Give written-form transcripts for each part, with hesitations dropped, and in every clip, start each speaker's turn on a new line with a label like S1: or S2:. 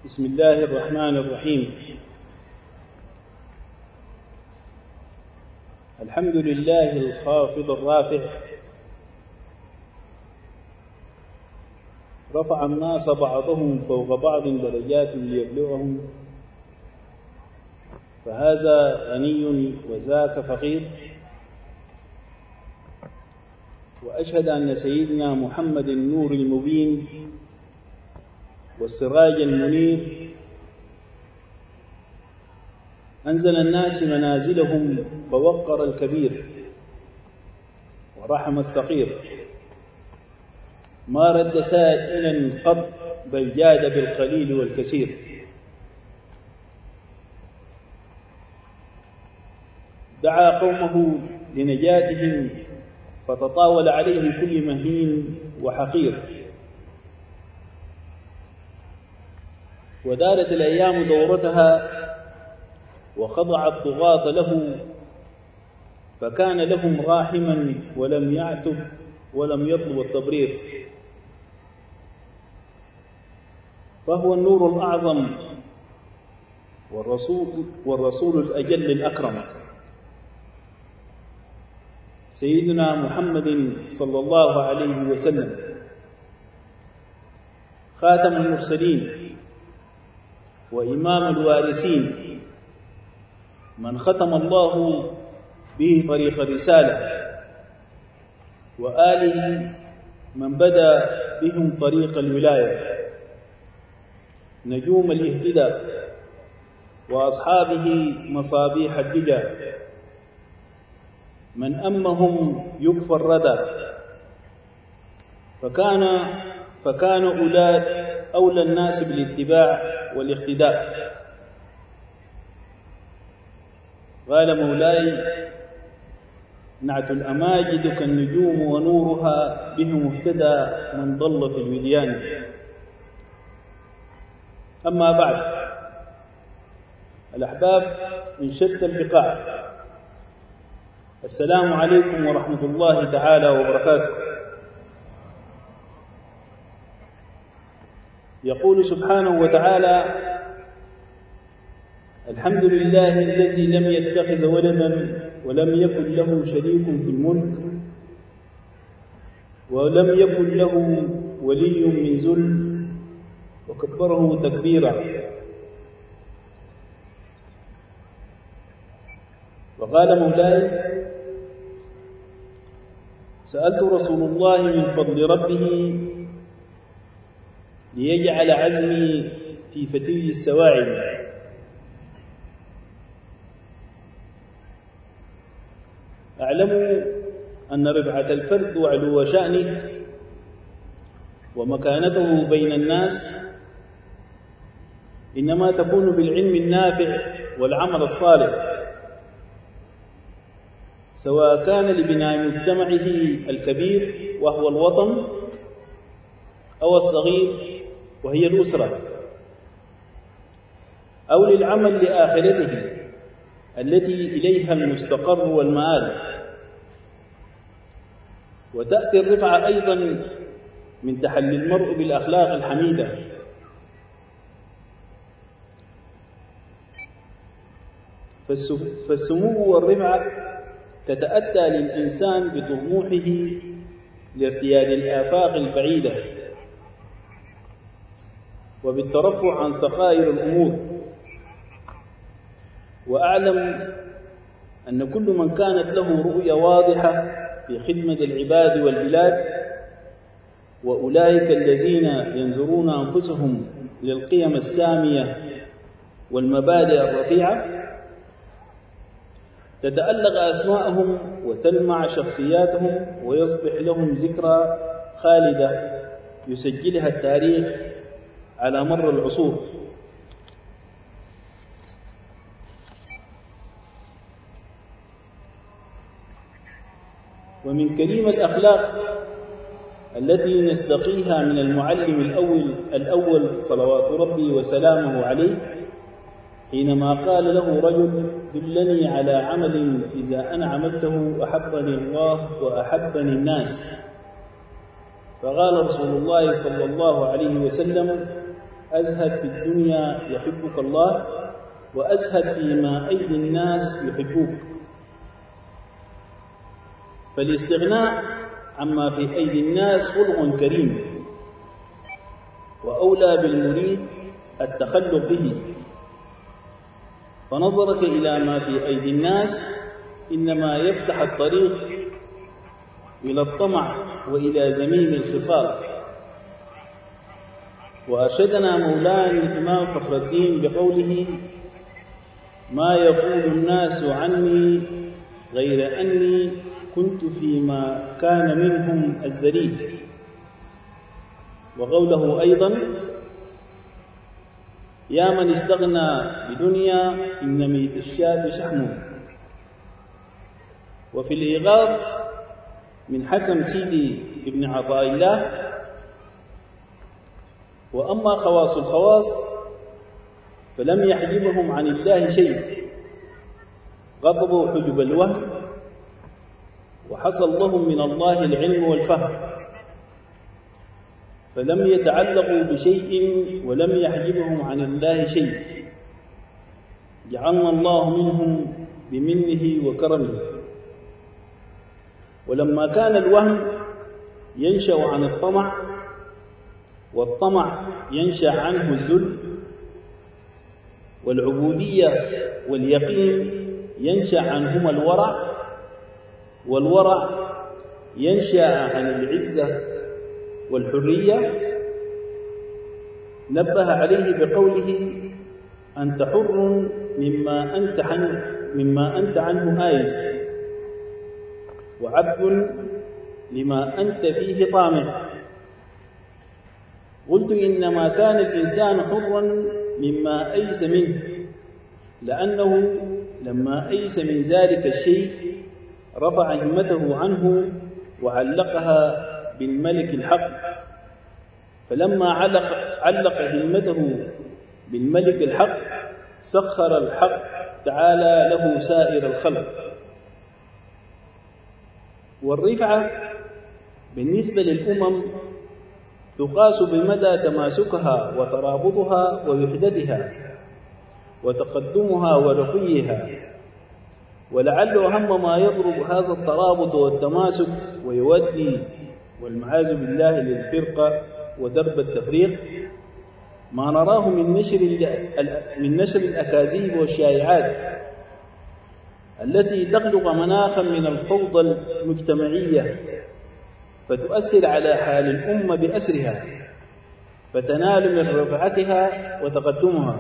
S1: بسم الله الرحمن الرحيم. الحمد لله الخافض الرافع، رفع الناس بعضهم فوق بعض درجات ليبلغهم، فهذا غني وذاك فقير. وأشهد أن سيدنا محمد النور المبين والسراج المنير أنزل الناس منازلهم فوقر الكبير ورحم الصغير، ما رد سائلا قط بل جاد بالقليل والكثير. دعا قومه لنجاتهم فتطاول عليه كل مهين وحقير، ودارت الأيام دورتها وخضع الطغاة له، فكان لهم راحما ولم يعتب ولم يطلب التبرير. فهو النور الأعظم والرسول الأجل الأكرم، سيدنا محمد صلى الله عليه وسلم، خاتم المرسلين وإمام الوارثين، من ختم الله به طريق الرسالة، وآله من بدأ بهم طريق الولاية، نجوم الاهتداء، وأصحابه مصابيح الدجى، من أمهم يكفى الردى، فكان أولى الناس بالاتباع والاقتداء. قال مولاي: نعت الأماجد كالنجوم ونورها، بهم اهتدى من ضل في الوديان. أما بعد، الأحباب من شتى البقاع، السلام عليكم ورحمة الله تعالى وبركاته. يقول سبحانه وتعالى: الحمد لله الذي لم يتخذ ولدا ولم يكن له شريك في الملك ولم يكن له ولي من ذل وكبره تكبيرا. وقال مولاي: سألت رسول الله من فضل ربه ليجعل عزمي في فتي السواعد. أعلم أن رفعة الفرد وعلو شأنه ومكانته بين الناس إنما تكون بالعلم النافع والعمل الصالح، سواء كان لبناء مجتمعه الكبير وهو الوطن، أو الصغير وهي الأسرة، أو للعمل لآخرته التي إليها المستقر والمآل. وتأتي الرفعة أيضا من تحلي المرء بالأخلاق الحميدة، فالسمو والرفعة تتأتى للإنسان بطموحه لارتياد الآفاق البعيدة وبالترفع عن صغائر الأمور. وأعلم أن كل من كانت له رؤية واضحة في خدمة العباد والبلاد، وأولئك الذين ينظرون أنفسهم للقيم السامية والمبادئ الرفيعة، تتألق أسماءهم وتلمع شخصياتهم ويصبح لهم ذكرى خالدة يسجلها التاريخ على مر العصور. ومن كريم الأخلاق التي نستقيها من المعلم الأول صلوات ربي وسلامه عليه، حينما قال له رجل: دلني على عمل إذا أنا عملته أحبني الله وأحبني الناس. فقال رسول الله صلى الله عليه وسلم: أزهد في الدنيا يحبك الله، وأزهد فيما أيدي الناس يحبوك. فالاستغناء عما في أيدي الناس خلق كريم، وأولى بالمريد التخلق به. فنظرك إلى ما في أيدي الناس إنما يفتح الطريق إلى الطمع وإلى زميم الخصال. وأرشدنا مولانا الإمام فخر الدين بقوله: ما يقول الناس عني غير أني كنت فيما كان منهم الذليل. وقوله أيضا: يا من استغنى بدنيا إن ميت الشاة شحم. وفي الإغاث من حكم سيدي ابن عطاء الله: وأما خواص الخواص فلم يحجبهم عن الله شيء، غضبوا حجب الوهم، وحصل لهم من الله العلم والفهم، فلم يتعلقوا بشيء ولم يحجبهم عن الله شيء، جعلنا الله منهم بمنه وكرمه. ولما كان الوهم ينشأ عن الطمع، والطمع ينشأ عنه الذل، والعبودية واليقين ينشأ عنهما الورع، والورع ينشأ عن العزة والحرية، نبه عليه بقوله: أنت حر مما أنت عنه آيس، وعبد لما أنت فيه طامع. قلت: إنما كان الإنسان حرا مما أيس منه، لأنه لما أيس من ذلك الشيء رفع همته عنه وعلقها بالملك الحق، فلما علق همته بالملك الحق سخر الحق تعالى له سائر الخلق. والرفعة بالنسبة للأمم تقاس بمدى تماسكها وترابطها ووحدتها وتقدمها ورقيها، ولعل أهم ما يضرب هذا الترابط والتماسك ويودي والمعاذ بالله للفرقة ودرب التفريق ما نراه من نشر الأكاذيب والشائعات التي تخلق مناخا من الفوضى المجتمعية، فتؤثر على حال الأمة بأسرها، فتنال من رفعتها وتقدمها.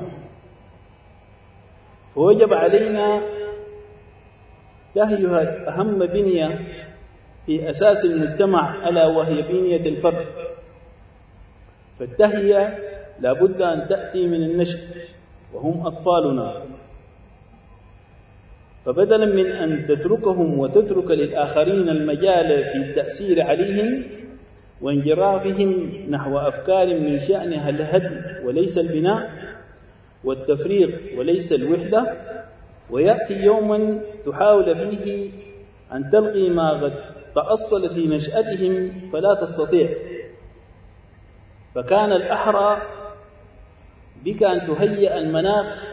S1: فوجب علينا تهيئة أهم بنية في أساس المجتمع، ألا وهي بنية الفرد. فالتهيئة لابد أن تأتي من النشء، وهم أطفالنا. فبدلا من أن تتركهم وتترك للآخرين المجال في التأثير عليهم وانجرافهم نحو أفكار من شأنها الهدم وليس البناء، والتفريق وليس الوحدة، ويأتي يوما تحاول فيه أن تلقي ما قد تأصل في نشأتهم فلا تستطيع. فكان الأحرى بك أن تهيئ المناخ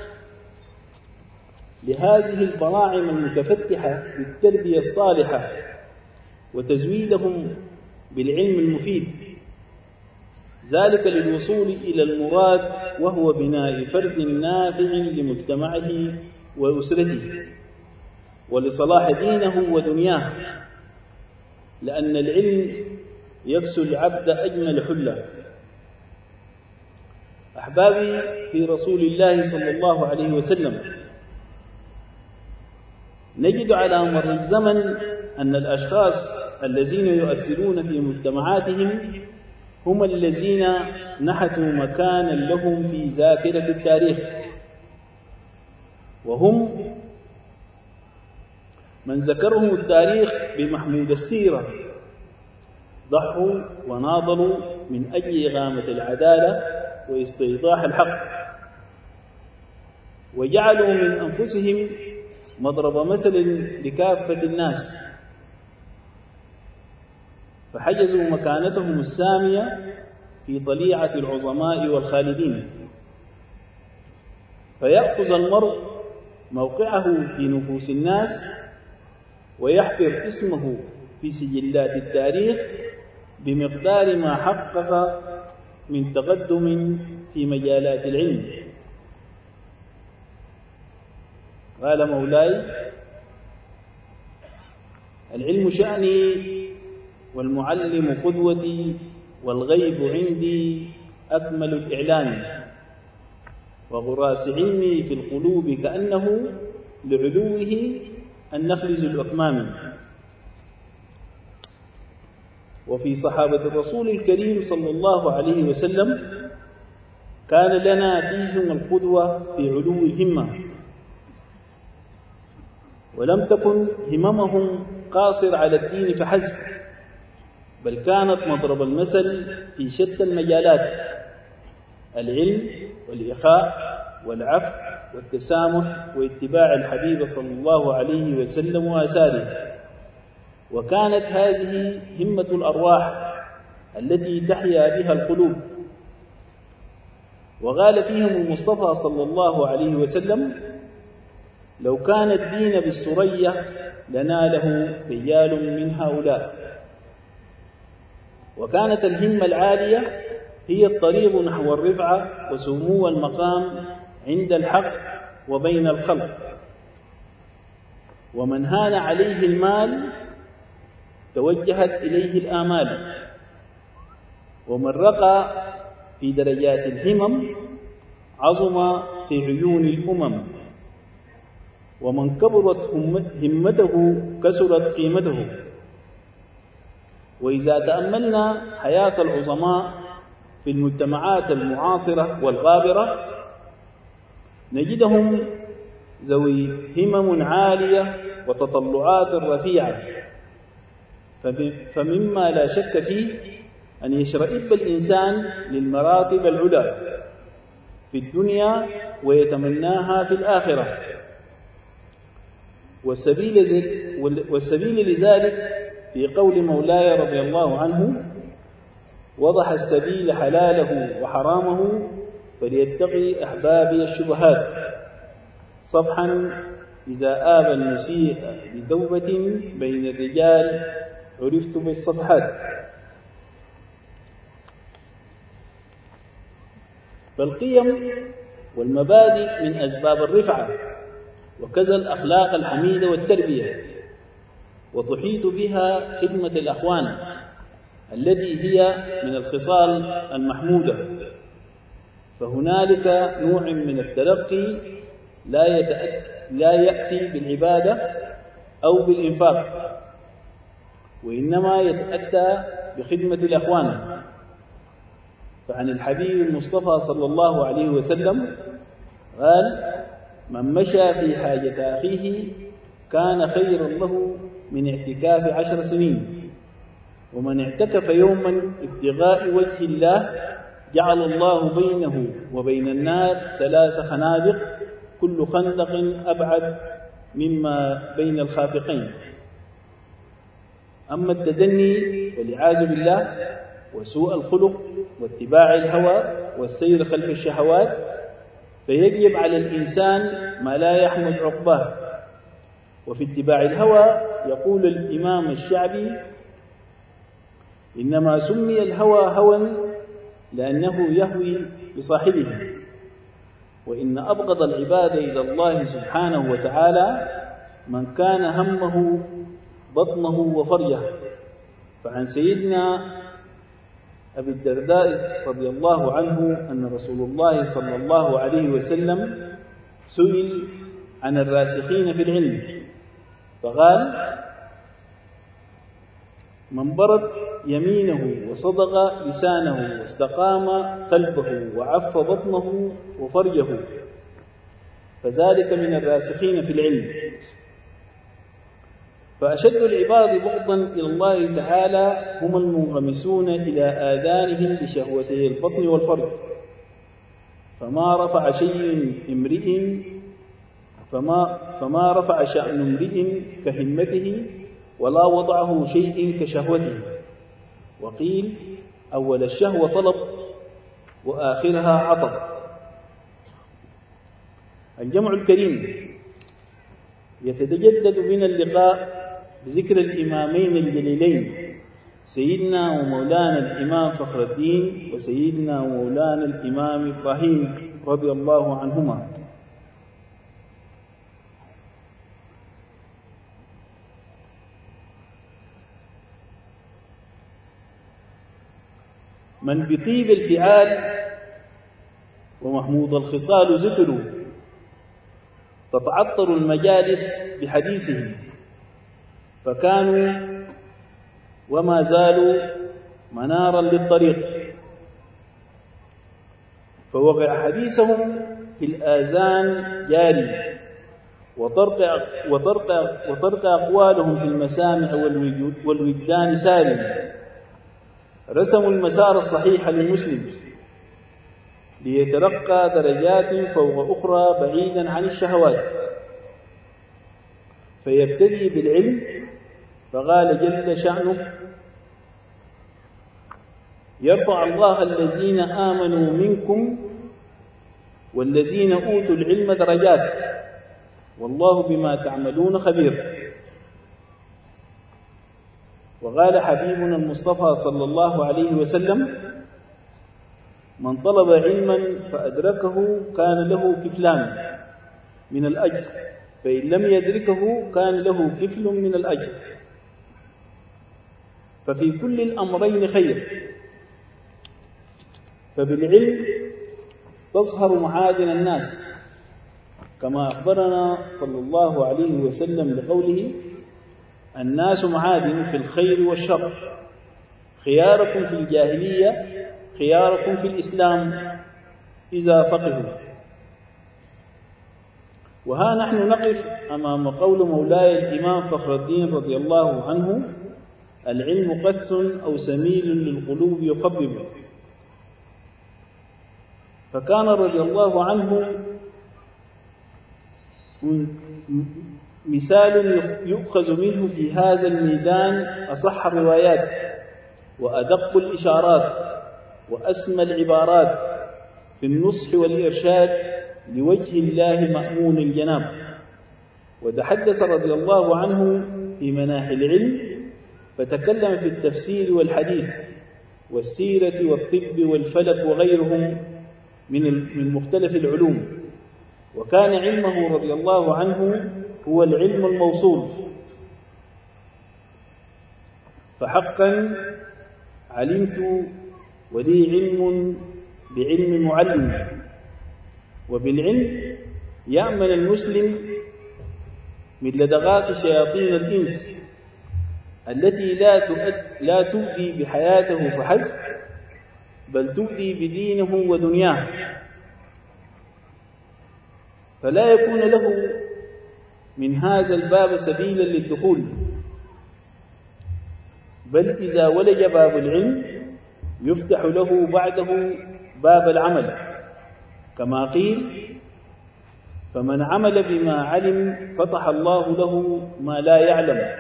S1: لهذه البراعم المتفتحة بالتربية الصالحة، وتزويدهم بالعلم المفيد، ذلك للوصول إلى المراد، وهو بناء فرد نافع لمجتمعه وأسرته ولصلاح دينه ودنياه، لأن العلم يكسو العبد أجمل حلة. أحبابي في رسول الله صلى الله عليه وسلم، نجد على مر الزمن أن الأشخاص الذين يؤثرون في مجتمعاتهم هم الذين نحتوا مكانا لهم في ذاكرة التاريخ، وهم من ذكرهم التاريخ بمحمود السيرة، ضحوا وناضلوا من أجل إقامة العدالة واستيضاح الحق، وجعلوا من أنفسهم مضرب مثل لكافة الناس، فحجزوا مكانتهم السامية في طليعة العظماء والخالدين، فيأخذ المرء موقعه في نفوس الناس ويحفر اسمه في سجلات التاريخ بمقدار ما حقق من تقدم في مجالات العلم. قال مولاي: العلم شأني والمعلم قدوتي، والغيب عندي أكمل الإعلام، وغراس علمي في القلوب كأنه لعلوه النخل ذو الأكمام. وفي صحابة الرسول الكريم صلى الله عليه وسلم كان لنا فيهم القدوة في علو الهمة، ولم تكن هممهم قاصر على الدين فحسب، بل كانت مضرب المثل في شتى المجالات: العلم والإخاء والعفو والتسامح واتباع الحبيب صلى الله عليه وسلم وآثاره. وكانت هذه همة الأرواح التي تحيا بها القلوب. وقال فيهم المصطفى صلى الله عليه وسلم: لو كان الدين بالسرية لناله رجال من هؤلاء. وكانت الهمة العالية هي الطريق نحو الرفعة وسمو المقام عند الحق وبين الخلق. ومن هان عليه المال توجهت إليه الآمال، ومن رقى في درجات الهمم عظم في عيون الأمم، ومن كبرت همته كسرت قيمته. وإذا تأملنا حياة العظماء في المجتمعات المعاصرة والغابرة نجدهم ذوي همم عالية وتطلعات رفيعة، فمما لا شك فيه أن يشرئب الإنسان للمراتب العلى في الدنيا ويتمناها في الآخرة. والسبيل لذلك في قول مولاي رضي الله عنه: وضح السبيل حلاله وحرامه فليتقي أحبابي الشبهات، صفحا إذا آبى المسيء لتوبة بين الرجال عرفت بالصفحات. فالقيم والمبادئ من أسباب الرفعة، وكذا الأخلاق الحميدة والتربية، وتحيط بها خدمة الأخوان التي هي من الخصال المحمودة. فهنالك نوع من التلقي لا يأتي بالعبادة أو بالإنفاق، وإنما يتأتى بخدمة الأخوان. فعن الحبيب المصطفى صلى الله عليه وسلم قال: من مشى في حاجة أخيه كان خيرا له من اعتكاف 10 سنين، ومن اعتكف يوما ابتغاء وجه الله جعل الله بينه وبين النار 3 خنادق كل خندق أبعد مما بين الخافقين. أما التدني والعياذ بالله وسوء الخلق واتباع الهوى والسير خلف الشهوات فيجلب على الإنسان ما لا يحمد عقباه. وفي اتباع الهوى يقول الإمام الشعبي: إنما سمي الهوى هوى لأنه يهوي بصاحبه، وإن أبغض العباد إلى الله سبحانه وتعالى من كان همه بطنه وفرجه. فعن سيدنا أبي الدرداء رضي الله عنه أن رسول الله صلى الله عليه وسلم سئل عن الراسخين في العلم فقال: من برد يمينه وصدق لسانه واستقام قلبه وعف بطنه وفرجه فذلك من الراسخين في العلم. فأشد العباد بغضا إلى الله تعالى هم المنغمسون إلى آذانهم بشهوتي البطن والفرج، فما رفع شأن امرئ كهمته ولا وضعه شيء كشهوته. وقيل: أول الشهوة طلب وآخرها عطب. الجمع الكريم يتجدد من اللقاء بذكر الإمامين الجليلين سيدنا ومولانا الإمام فخر الدين وسيدنا ومولانا الإمام إبراهيم رضي الله عنهما. من بطيب الفعال ومحمود الخصال ذكروا تتعطر المجالس بحديثهم، فكانوا وما زالوا منارا للطريق، فوقع حديثهم في الآذان جاري، وطرق أقوالهم في المسامع والوجدان ساري. رسموا المسار الصحيح للمسلم ليترقى درجات فوق أخرى بعيدا عن الشهوات، فيبتدي بالعلم، فقال جل شأنه: يرفع الله الذين آمنوا منكم والذين أوتوا العلم درجات والله بما تعملون خبير. وقال حبيبنا المصطفى صلى الله عليه وسلم: من طلب علما فأدركه كان له كفلان من الأجر، فإن لم يدركه كان له كفل من الأجر. ففي كل الأمرين خير، فبالعلم تظهر معادن الناس، كما أخبرنا صلى الله عليه وسلم لقوله: الناس معادن في الخير والشر، خياركم في الجاهلية خياركم في الإسلام إذا فقهوا. وها نحن نقف أمام قول مولاي الإمام فخر الدين رضي الله عنه: العلم قدس أو سميل للقلوب يخبب. فكان رضي الله عنه مثال يؤخذ منه في هذا الميدان أصح الروايات وأدق الإشارات وأسمى العبارات في النصح والإرشاد لوجه الله مأمون الجناب. وتحدث رضي الله عنه في مناحي العلم، فتكلم في التفسير والحديث والسيرة والطب والفلك وغيرهم من مختلف العلوم. وكان علمه رضي الله عنه هو العلم الموصول. فحقا علمت ولي علم بعلم معلم. وبالعلم يأمن المسلم من لدغات شياطين الإنس التي لا تؤذي بحياته فحسب، بل تؤذي بدينه ودنياه، فلا يكون له من هذا الباب سبيلا للدخول، بل إذا ولج باب العلم يفتح له بعده باب العمل، كما قيل: فمن عمل بما علم فتح الله له ما لا يعلم.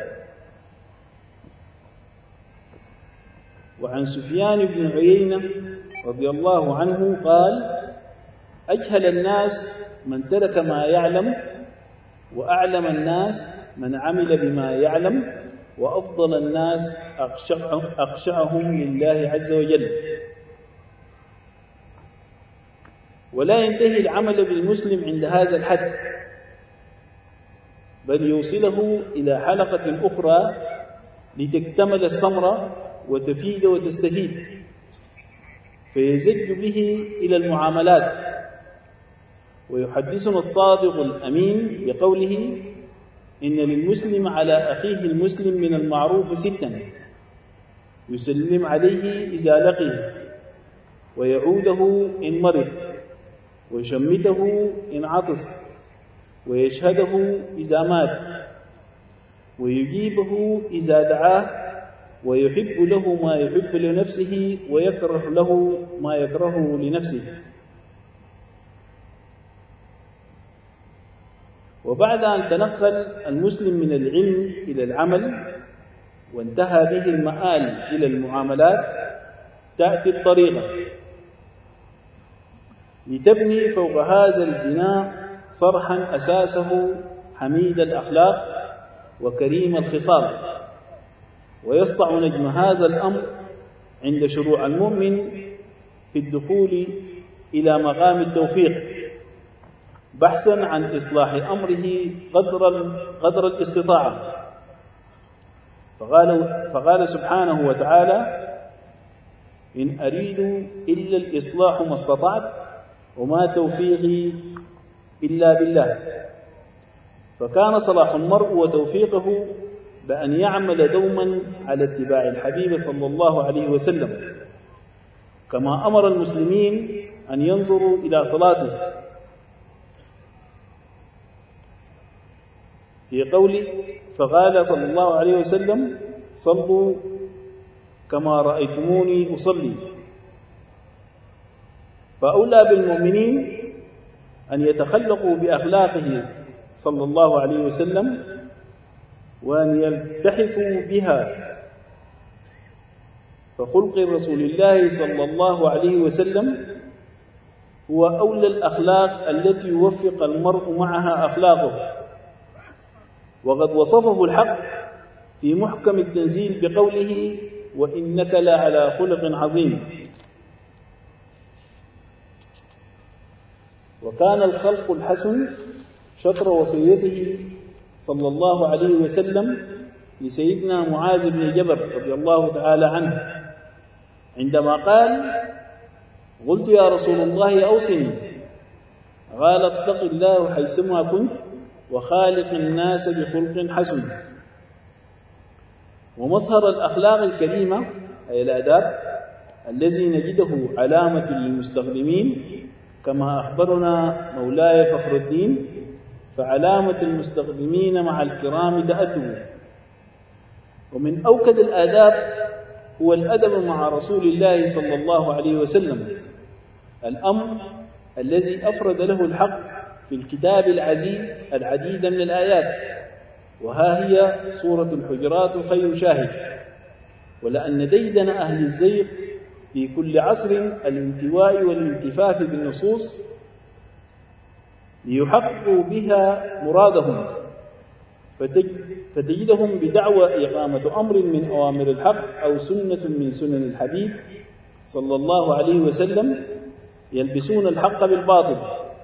S1: وعن سفيان بن عيينة رضي الله عنه قال: أجهل الناس من ترك ما يعلم، وأعلم الناس من عمل بما يعلم، وأفضل الناس أخشعهم لله عز وجل. ولا ينتهي العمل بالمسلم عند هذا الحد، بل يوصله إلى حلقة أخرى لتكتمل الثمرة وتفيد وتستفيد، فيزج به إلى المعاملات. ويحدثنا الصادق الأمين بقوله: إن للمسلم على أخيه المسلم من المعروف 6: يسلم عليه إذا لقيه، ويعوده إن مرض، ويشمته إن عطس، ويشهده إذا مات، ويجيبه إذا دعاه، ويحب له ما يحب لنفسه، ويكره له ما يكرهه لنفسه. وبعد أن تنقل المسلم من العلم إلى العمل وانتهى به المآل إلى المعاملات، تأتي الطريقة لتبني فوق هذا البناء صرحا أساسه حميد الأخلاق وكريم الخصال، ويسطع نجم هذا الأمر عند شروع المؤمن في الدخول إلى مقام التوفيق بحثا عن إصلاح أمره قدر الاستطاعة. فقال سبحانه وتعالى: إن أريد إلا الإصلاح ما استطعت وما توفيقي إلا بالله. فكان صلاح المرء وتوفيقه بأن يعمل دوما على اتباع الحبيب صلى الله عليه وسلم، كما أمر المسلمين أن ينظروا إلى صلاته في قوله: فقال صلى الله عليه وسلم: صلوا كما رأيتموني أصلي. فأولى بالمؤمنين أن يتخلقوا بأخلاقه صلى الله عليه وسلم وأن يلتحفوا بها، فخلق رسول الله صلى الله عليه وسلم هو أولى الأخلاق التي يوفق المرء معها أخلاقه. وقد وصفه الحق في محكم التنزيل بقوله: وإنك لعلى خلق عظيم. وكان الخلق الحسن شطر وصيته صلى الله عليه وسلم لسيدنا معاذ بن جبل رضي الله تعالى عنه عندما قال: قلت يا رسول الله أوصني، قال: اتق الله حيثما كنت وخالق الناس بخلق حسن. ومظهر الأخلاق الكريمة أي الآداب الذي نجده علامة للمستخدمين كما أخبرنا مولاي فخر الدين، فعلامة المستخدمين مع الكرام تأدب. ومن أوكد الآداب هو الأدب مع رسول الله صلى الله عليه وسلم، الأمر الذي أفرد له الحق في الكتاب العزيز العديد من الآيات، وها هي سورة الحجرات خير شاهد. ولأن ديدن أهل الزيغ في كل عصر الانتواء والالتفاف بالنصوص ليحققوا بها مرادهم، فتجدهم بدعوى إقامة أمر من أوامر الحق أو سنة من سنن الحبيب صلى الله عليه وسلم يلبسون الحق بالباطل.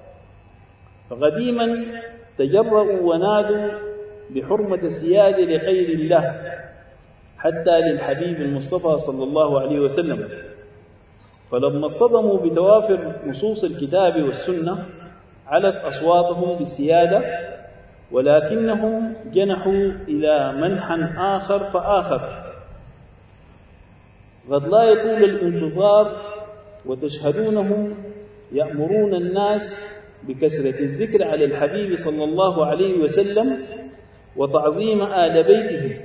S1: فقديما تجرؤوا ونادوا بحرمة السيادة لغير الله حتى للحبيب المصطفى صلى الله عليه وسلم، فلما اصطدموا بتوافر نصوص الكتاب والسنة علت أصواتهم بالسيادة، ولكنهم جنحوا إلى منحى آخر فآخر. قد لا يطول الانتظار وتشهدونهم يأمرون الناس بكثرة الذكر على الحبيب صلى الله عليه وسلم وتعظيم آل بيته،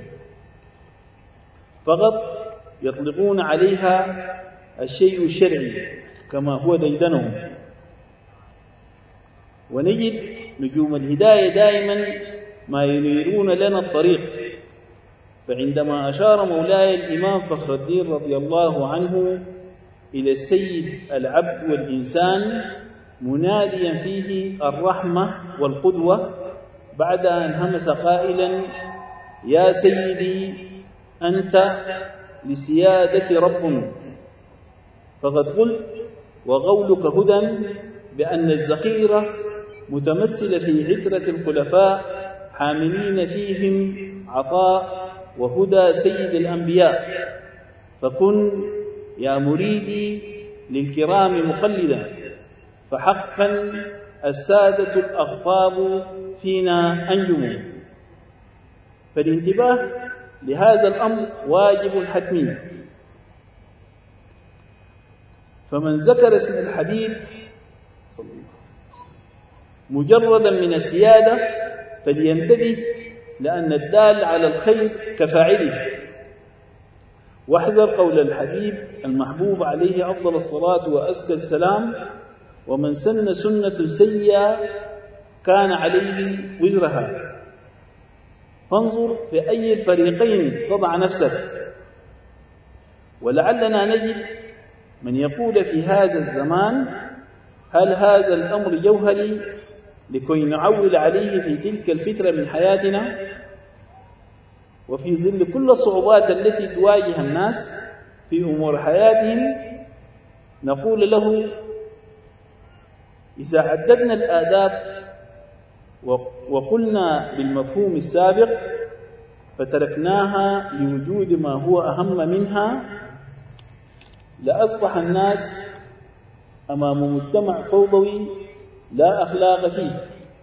S1: فقط يطلقون عليها الشيء الشرعي كما هو ديدنهم. ونجد نجوم الهداية دائما ما ينيرون لنا الطريق. فعندما أشار مولاي الإمام فخر الدين رضي الله عنه إلى السيد العبد والإنسان مناديا فيه الرحمة والقدوة بعد أن همس قائلا: يا سيدي أنت لسيادة رب، فقد قلت وقولك هدى بأن الزخيرة متمثلة في عترة الخلفاء حاملين فيهم عطاء وهدى سيد الأنبياء، فكن يا مريدي للكرام مقلدا، فحقا السادة الأغطاب فينا أنجموا. فالانتباه لهذا الأمر واجب حتمي. فمن ذكر اسم الحبيب صلى الله عليه وسلم مجردا من السيادة فلينتبه، لأن الدال على الخير كفاعله. واحذر قول الحبيب المحبوب عليه أفضل الصلاة وأزكى السلام: ومن سن سنة سيئة كان عليه وزرها. فانظر في أي الفريقين تضع نفسك. ولعلنا نجد من يقول في هذا الزمان: هل هذا الأمر جوهري لكي نعول عليه في تلك الفترة من حياتنا؟ وفي ظل كل الصعوبات التي تواجه الناس في أمور حياتهم نقول له: إذا عددنا الآداب وقلنا بالمفهوم السابق فتركناها لوجود ما هو أهم منها، لأصبح الناس أمام مجتمع فوضوي لا أخلاق فيه.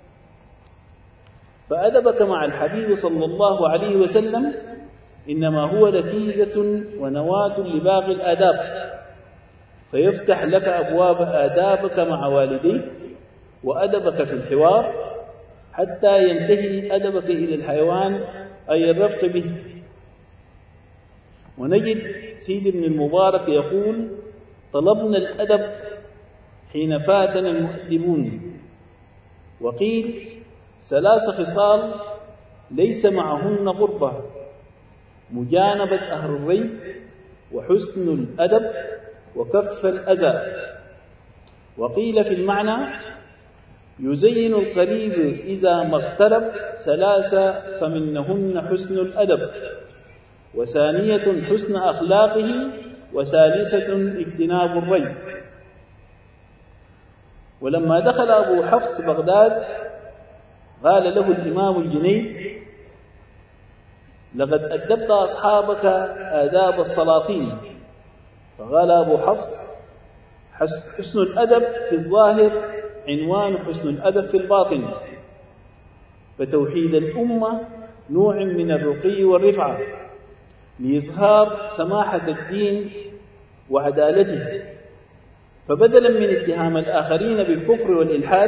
S1: فأدبك مع الحبيب صلى الله عليه وسلم إنما هو ركيزة ونواة لباقي الآداب، فيفتح لك أبواب آدابك مع والديك وأدبك في الحوار حتى ينتهي أدبك إلى الحيوان أي الرفق به. ونجد سيد ابن المبارك يقول: طلبنا الأدب حين فاتنا المؤدبون. وقيل: 3 خصال ليس معهن غربة: مجانبة أهل الريب، وحسن الأدب، وكف الأذى. وقيل في المعنى: يزين القريب إذا ما اقترب 3 فمنهن حسن الأدب، وثانية حسن أخلاقه، وثالثة اجتناب الريب. ولما دخل أبو حفص بغداد قال له الإمام الجنيد: لقد أدبت أصحابك آداب السلاطين. فقال أبو حفص: حسن الأدب في الظاهر عنوان حسن الأدب في الباطن، فتوحيد الأمة نوع من الرقي والرفعة لإظهار سماحة الدين وعدالته. فبدلا من اتهام الآخرين بالكفر والإلحاد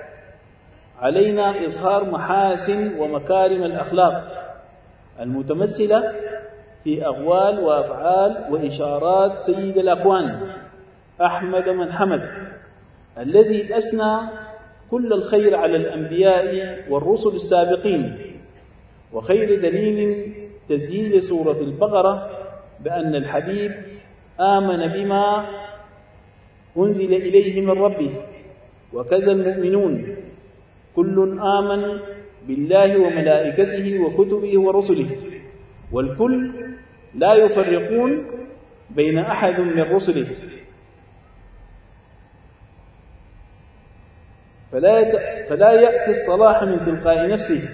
S1: علينا إظهار محاسن ومكارم الأخلاق المتمثلة في أقوال وأفعال وإشارات سيد الأكوان أحمد من حمد، الذي أثنى كل الخير على الأنبياء والرسل السابقين. وخير دليل تزييل سورة البقرة بأن الحبيب آمن بما أنزل إليه من ربه، وكذا المؤمنون كل آمن بالله وملائكته وكتبه ورسله، والكل لا يفرقون بين أحد من رسله. فلا يأتي الصلاح من تلقاء نفسه،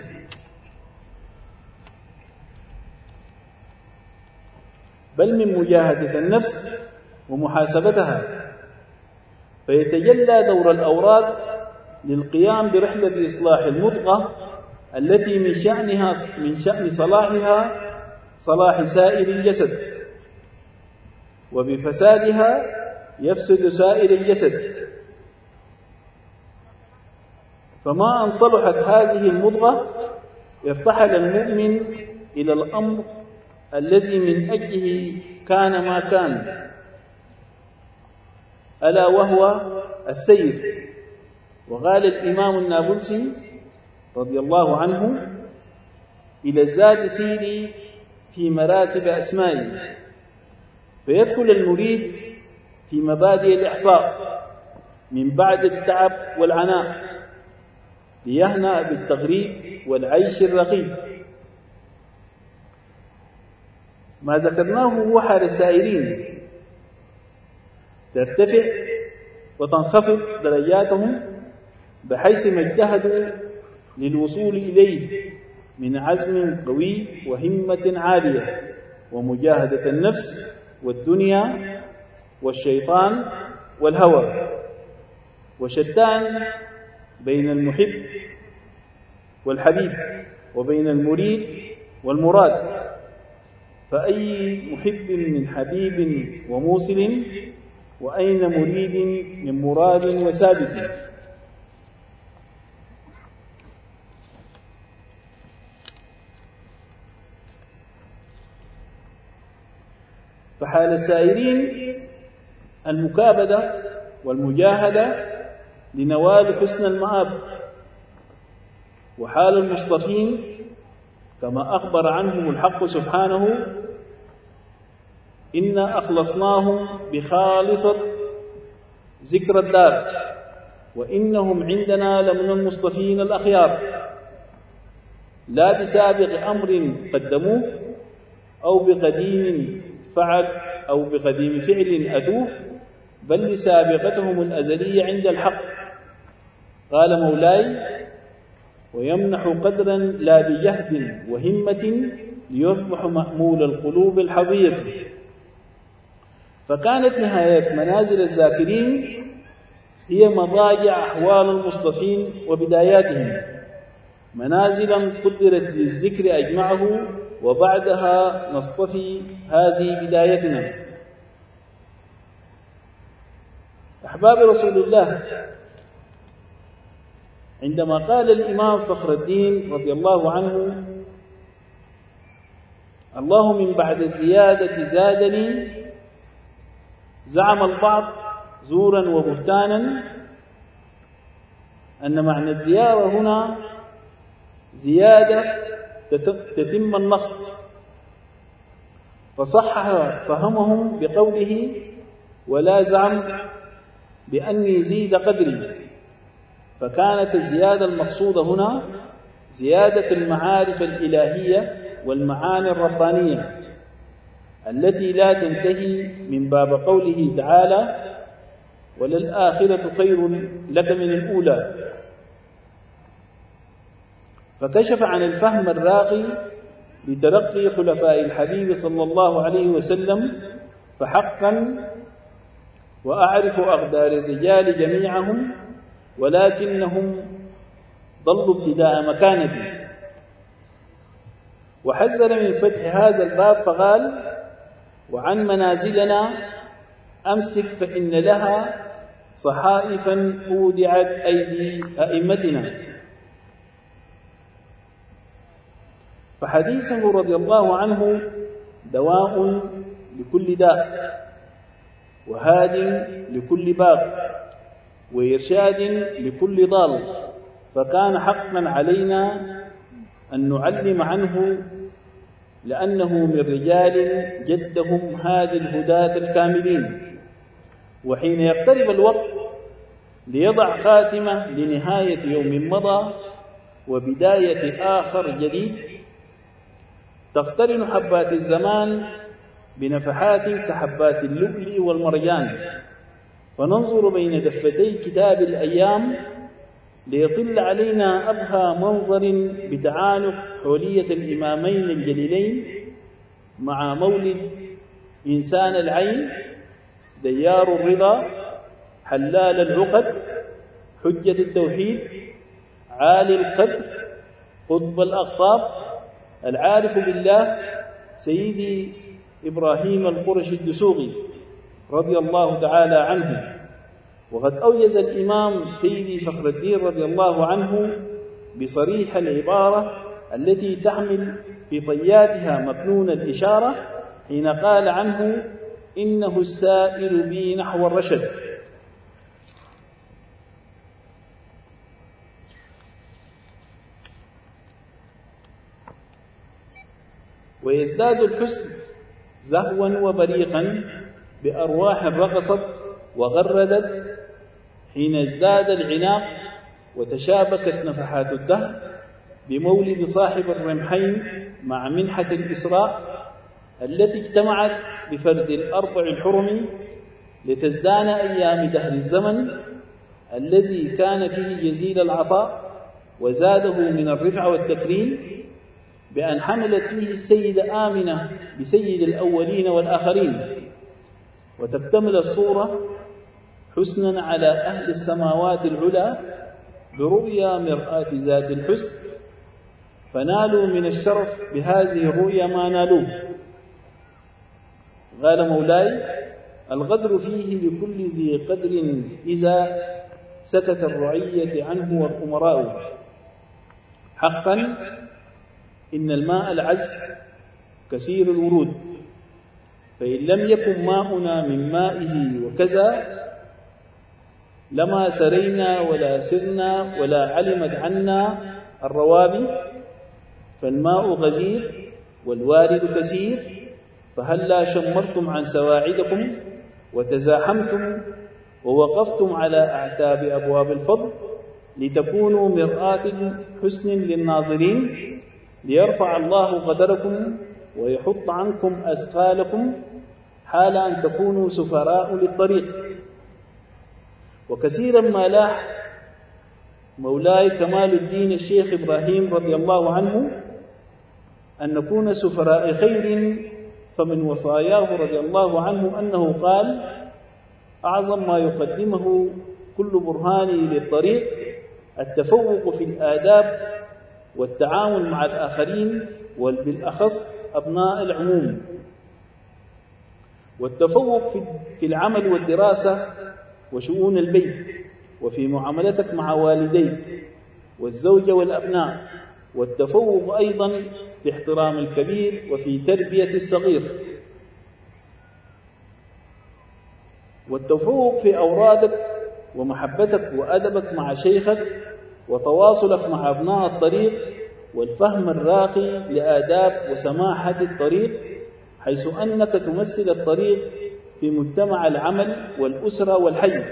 S1: بل من مجاهدة النفس ومحاسبتها. فيتجلى دور الأوراد للقيام برحلة إصلاح المضغة التي من شأن صلاحها صلاح سائر الجسد، وبفسادها يفسد سائر الجسد. فما أن صلحت هذه المضغة ارتحل المؤمن إلى الأمر الذي من أجله كان ما كان، ألا وهو السير. وقال الإمام النابلسي رضي الله عنه: إلى الذات سيري في مراتب أسمائي. فيدخل المريد في مبادئ الإحصاء من بعد التعب والعناء ليهنأ بالتغريب والعيش الرغيد. ما ذكرناه هو حال السائرين، ترتفع وتنخفض درجاتهم بحيث ما اجتهدوا للوصول إليه من عزم قوي وهمة عالية ومجاهدة النفس والدنيا والشيطان والهوى. وشتان بين المحب والحبيب وبين المريد والمراد. فأي محب من حبيب وموصل، وأين مريد من مراد وثابت. فحال السائرين المكابدة والمجاهدة لنوال حسن المآب، وحال المصطفين كما أخبر عنهم الحق سبحانه: إنا أخلصناهم بخالصة ذكر الدار وإنهم عندنا لمن المصطفين الأخيار، لا بسابق أمر قدموه أو بقديم فعل أو بقديم فعل أتوه، بل لسابقتهم الأزلية عند الحق. قال مولاي: ويمنح قدرا لا بجهد وهمة ليصبح مأمول القلوب الحظية. فكانت نهاية منازل الذاكرين هي مضاجع أحوال المصطفين وبداياتهم، منازلا قدرت للذكر أجمعه، وبعدها نصطفي هذه بدايتنا. أحباب رسول الله، عندما قال الإمام فخر الدين رضي الله عنه: الله من بعد الزيادة زادني، زعم البعض زورا وبهتانا أن معنى الزيادة هنا زيادة تتم النقص، فصحح فهمهم بقوله: ولا زعم بأني زيد قدري. فكانت الزيادة المقصودة هنا زيادة المعارف الإلهية والمعاني الربانية التي لا تنتهي، من باب قوله تعالى: وللآخرة خير لك من الأولى. فكشف عن الفهم الراقي لترقي خلفاء الحبيب صلى الله عليه وسلم. فحقا وأعرف أقدار الرجال جميعهم، ولكنهم ضلوا ابتداء مكانتي. وحذر من فتح هذا الباب فقال: وعن منازلنا أمسك فإن لها صحائفا أودعت أيدي أئمتنا. فحديثه رضي الله عنه دواء لكل داء، وهاد لكل باب، وإرشاد لكل ضال. فكان حقا علينا أن نعلم عنه، لأنه من رجال جدهم هذه الهداة الكاملين. وحين يقترب الوقت ليضع خاتمة لنهاية يوم مضى وبداية آخر جديد، تقترن حبات الزمان بنفحات كحبات اللؤلؤ والمرجان، فننظر بين دفتي كتاب الأيام ليطل علينا أبهى منظر بتعانق حولية الإمامين الجليلين مع مولد إنسان العين، ديار الرضا، حلال العقد، حجة التوحيد، عالي القدر، قطب الأقطاب، العارف بالله، سيدي إبراهيم القرشي الدسوقي رضي الله تعالى عنه. وقد أوجز الإمام سيدي فخر الدين رضي الله عنه بصريح العبارة التي تحمل في طياتها مكنون الإشارة حين قال عنه: إنه السائر بي نحو الرشد. ويزداد الحسن زهوا وبريقا بأرواح رقصت وغردت حين ازداد العناق وتشابكت نفحات الدهر بمولد صاحب الرمحين مع منحة الإسراء التي اجتمعت بفرد الأربع الحرم لتزدان أيام دهر الزمن الذي كان فيه جزيل العطاء وزاده من الرفع والتكريم، بأن حملت فيه السيدة آمنة بسيد الأولين والآخرين، وتكتمل الصورة حسنا على أهل السماوات العلى برؤيا مرآة ذات الحسن، فنالوا من الشرف بهذه الرؤيا ما نالوه. قال مولاي: الغدر فيه لكل ذي قدر إذا سكت الرعية عنه والأمراء. حقا إن الماء العذب كثير الورود، فإن لم يكن ماؤنا من مائه وكذا لما سرينا ولا سرنا ولا علمت عنا الروابي. فالماء غزير والوارد كثير، فهلا شمرتم عن سواعدكم وتزاحمتم ووقفتم على أعتاب أبواب الفضل لتكونوا مرآة حسن للناظرين، ليرفع الله قدركم ويحط عنكم أثقالكم حال أن تكونوا سفراء للطريق. وكثيرا ما لاح مولاي كمال الدين الشيخ إبراهيم رضي الله عنه أن نكون سفراء خير، فمن وصاياه رضي الله عنه أنه قال: أعظم ما يقدمه كل برهاني للطريق التفوق في الآداب والتعامل مع الآخرين وبالأخص أبناء العموم، والتفوق في العمل والدراسة وشؤون البيت، وفي معاملتك مع والديك والزوجة والأبناء، والتفوق أيضا في احترام الكبير وفي تربية الصغير، والتفوق في أورادك ومحبتك وأدبك مع شيخك وتواصلك مع أبناء الطريق، والفهم الراقي لآداب وسماحة الطريق، حيث أنك تمثل الطريق في مجتمع العمل والأسرة والحي،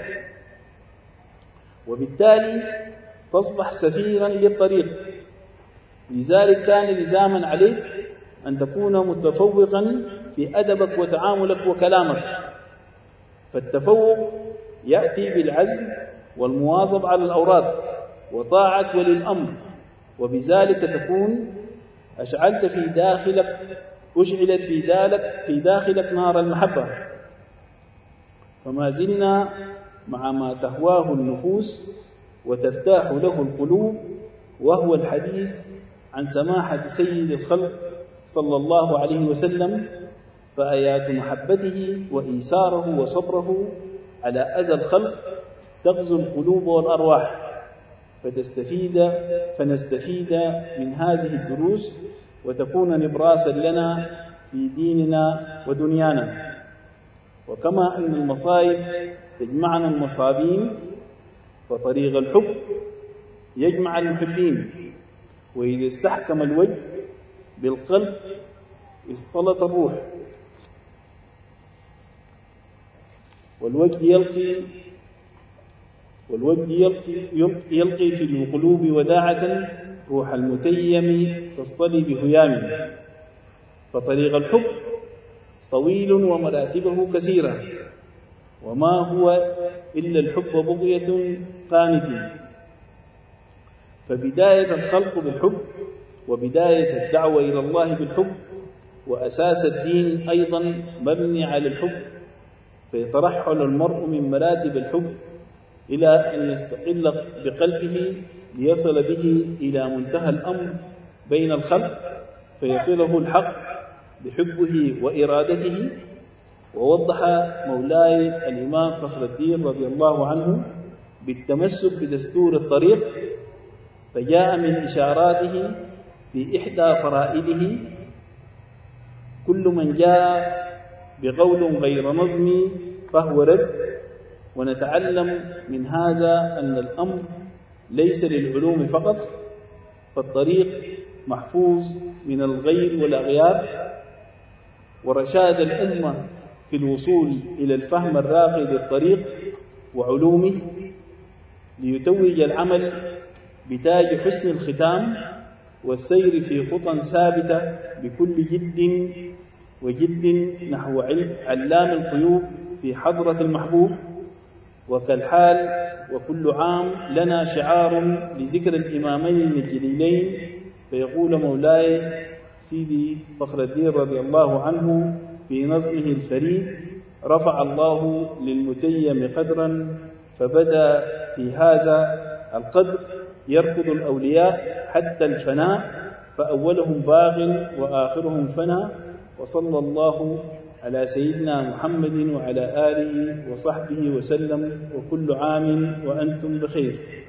S1: وبالتالي تصبح سفيرا للطريق. لذلك كان لزاما عليك أن تكون متفوقا في أدبك وتعاملك وكلامك، فالتفوق يأتي بالعزم والمواظب على الأوراد وطاعة ولي الأمر، وبذلك تكون أشعلت في داخلك نار المحبة. فما زلنا مع ما تهواه النفوس وترتاح له القلوب، وهو الحديث عن سماحة سيد الخلق صلى الله عليه وسلم، فآيات محبته وإيثاره وصبره على أذى الخلق تغزو القلوب والأرواح، فنستفيد من هذه الدروس وتكون نبراسا لنا في ديننا ودنيانا. وكما أن المصائب تجمعنا المصابين، فطريق الحب يجمع المحبين، وإذا استحكم الوجه بالقلب اختلط الروح، والوجد يلقي في القلوب وداعة روح المتيم تصطلي بهيامه. فطريق الحب طويل ومراتبه كثيرة، وما هو إلا الحب بغية قانت. فبداية الخلق بالحب، وبداية الدعوة إلى الله بالحب، وأساس الدين أيضا مبني على الحب، فيترحل المرء من مراتب الحب إلى أن يستقل بقلبه ليصل به إلى منتهى الأمر بين الخلق، فيصله الحق بحبه وإرادته. ووضح مولاي الإمام فخر الدين رضي الله عنه بالتمسك بدستور الطريق، فجاء من إشاراته في إحدى فرائده: كل من جاء بقول غير نظمي فهو رد. ونتعلم من هذا أن الأمر ليس للعلوم فقط، فالطريق محفوظ من الغير والأغيار، ورشاد الأمة في الوصول إلى الفهم الراقي للطريق وعلومه، ليتوج العمل بتاج حسن الختام والسير في خطى ثابتة بكل جد نحو علام القيوب في حضرة المحبوب. وكالحال وكل عام لنا شعار لذكر الإمامين الجليلين، فيقول مولاي سيدي فخر الدين رضي الله عنه في نظمه الفريد: رفع الله للمتيم قدرا، فبدا في هذا القدر يركض الأولياء حتى الفناء، فأولهم باغ وآخرهم فنى. وصلى الله على سيدنا محمد وعلى آله وصحبه وسلم، وكل عام وأنتم بخير.